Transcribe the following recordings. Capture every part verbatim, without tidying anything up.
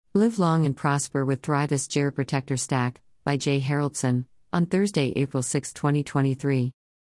Live long and prosper with Thrivis Geroprotector Stack, by Jay Haroldson, on Thursday, April sixth, twenty twenty-three.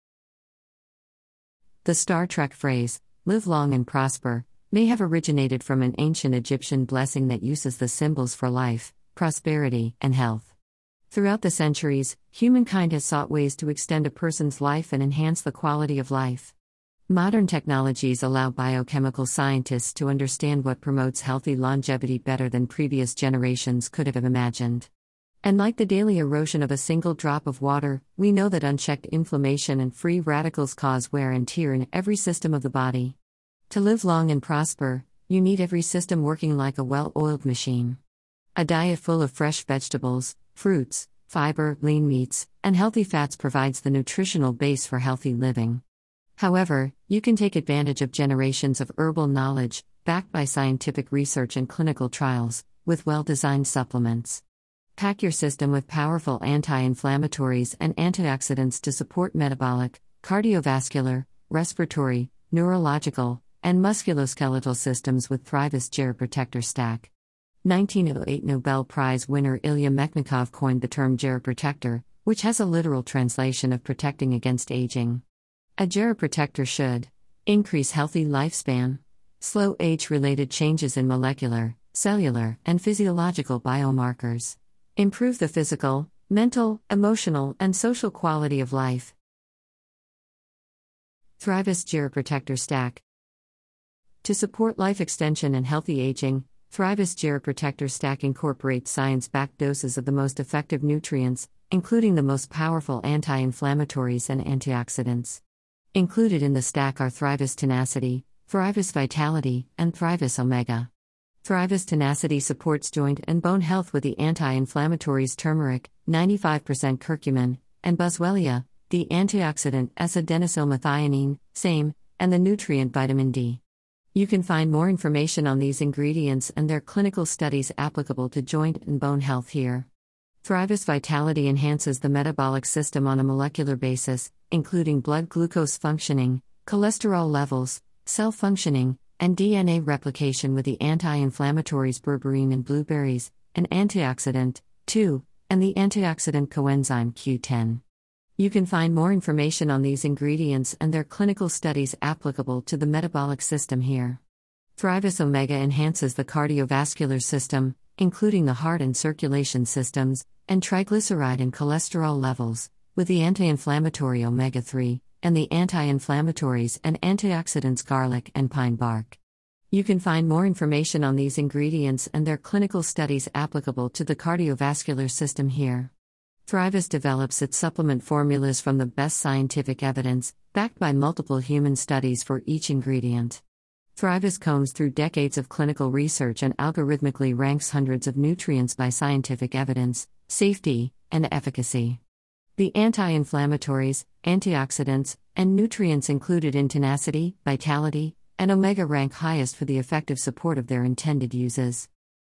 The Star Trek phrase, live long and prosper, may have originated from an ancient Egyptian blessing that uses the symbols for life, prosperity, and health. Throughout the centuries, humankind has sought ways to extend a person's life and enhance the quality of life. Modern technologies allow biochemical scientists to understand what promotes healthy longevity better than previous generations could have imagined. And like the daily erosion of a single drop of water, we know that unchecked inflammation and free radicals cause wear and tear in every system of the body. To live long and prosper, you need every system working like a well-oiled machine. A diet full of fresh vegetables, fruits, fiber, lean meats, and healthy fats provides the nutritional base for healthy living. However, you can take advantage of generations of herbal knowledge, backed by scientific research and clinical trials, with well-designed supplements. Pack your system with powerful anti-inflammatories and antioxidants to support metabolic, cardiovascular, respiratory, neurological, and musculoskeletal systems with Thrivis Geroprotector Stack. nineteen oh eight Nobel Prize winner Ilya Mechnikov coined the term geroprotector, which has a literal translation of protecting against aging. A geroprotector should increase healthy lifespan, slow age-related changes in molecular, cellular, and physiological biomarkers, improve the physical, mental, emotional, and social quality of life. Thrivis Geroprotector Stack. To support life extension and healthy aging, Thrivis Geroprotector Stack incorporates science-backed doses of the most effective nutrients, including the most powerful anti-inflammatories and antioxidants. Included in the stack are Thrivis Tenacity, Thrivis Vitality, and Thrivis Omega. Thrivis Tenacity supports joint and bone health with the anti-inflammatories turmeric, ninety-five percent curcumin, and boswellia, the antioxidant S-adenosylmethionine, same, and the nutrient vitamin D. You can find more information on these ingredients and their clinical studies applicable to joint and bone health here. Thrivis Vitality enhances the metabolic system on a molecular basis, including blood glucose functioning, cholesterol levels, cell functioning, and D N A replication with the anti-inflammatories berberine in blueberries, an antioxidant, too, and the antioxidant coenzyme Q ten. You can find more information on these ingredients and their clinical studies applicable to the metabolic system here. Thrivis Omega enhances the cardiovascular system, including the heart and circulation systems, and triglyceride and cholesterol levels, with the anti-inflammatory omega three, and the anti-inflammatories and antioxidants garlic and pine bark. You can find more information on these ingredients and their clinical studies applicable to the cardiovascular system here. Thrivis develops its supplement formulas from the best scientific evidence, backed by multiple human studies for each ingredient. Thrivis combs through decades of clinical research and algorithmically ranks hundreds of nutrients by scientific evidence, safety, and efficacy. The anti-inflammatories, antioxidants, and nutrients included in Tenacity, Vitality, and Omega rank highest for the effective support of their intended uses.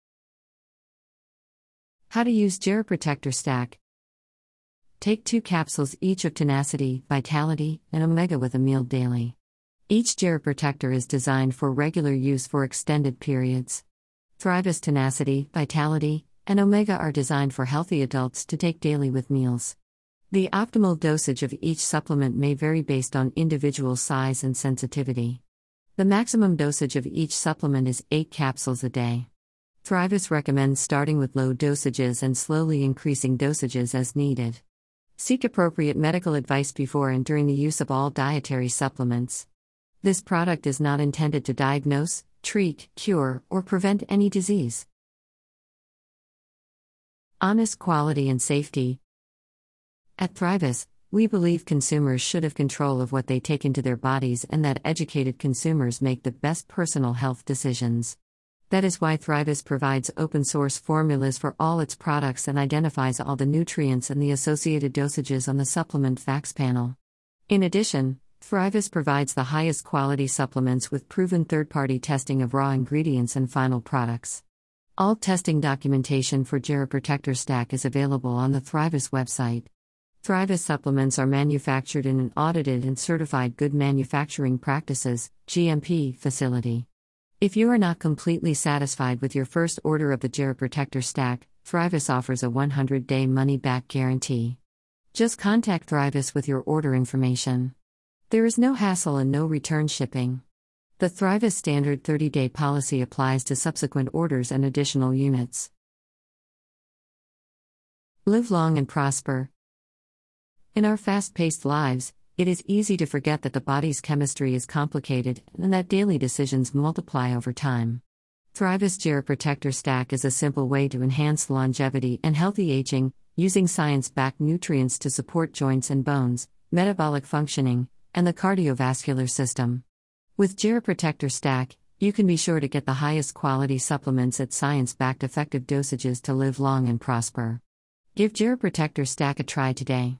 How to use Geroprotector Stack. Take two capsules each of Tenacity, Vitality, and Omega with a meal daily. Each geroprotector is designed for regular use for extended periods. Thrivis Tenacity, Vitality, and Omega are designed for healthy adults to take daily with meals. The optimal dosage of each supplement may vary based on individual size and sensitivity. The maximum dosage of each supplement is eight capsules a day. Thrivis recommends starting with low dosages and slowly increasing dosages as needed. Seek appropriate medical advice before and during the use of all dietary supplements. This product is not intended to diagnose, treat, cure, or prevent any disease. Honest quality and safety. At Thrivis, we believe consumers should have control of what they take into their bodies and that educated consumers make the best personal health decisions. That is why Thrivis provides open-source formulas for all its products and identifies all the nutrients and the associated dosages on the supplement facts panel. In addition, Thrivis provides the highest quality supplements with proven third-party testing of raw ingredients and final products. All testing documentation for Geroprotector Stack is available on the Thrivis website. Thrivis supplements are manufactured in an audited and certified Good Manufacturing Practices (G M P) facility. If you are not completely satisfied with your first order of the Geroprotector Stack, Thrivis offers a one hundred day money-back guarantee. Just contact Thrivis with your order information. There is no hassle and no return shipping. The Thrivis standard thirty day policy applies to subsequent orders and additional units. Live long and prosper. In our fast-paced lives, it is easy to forget that the body's chemistry is complicated and that daily decisions multiply over time. Thrivis Geroprotector Stack is a simple way to enhance longevity and healthy aging, using science-backed nutrients to support joints and bones, metabolic functioning, and the cardiovascular system. With Geroprotector Stack, you can be sure to get the highest quality supplements at science-backed effective dosages to live long and prosper. Give Geroprotector Stack a try today.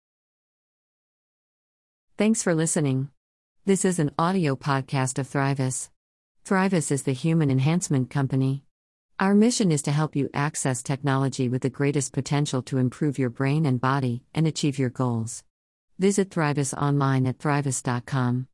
Thanks for listening. This is an audio podcast of Thrivis. Thrivis is the human enhancement company. Our mission is to help you access technology with the greatest potential to improve your brain and body and achieve your goals. Visit Thrivis online at thrivis dot com.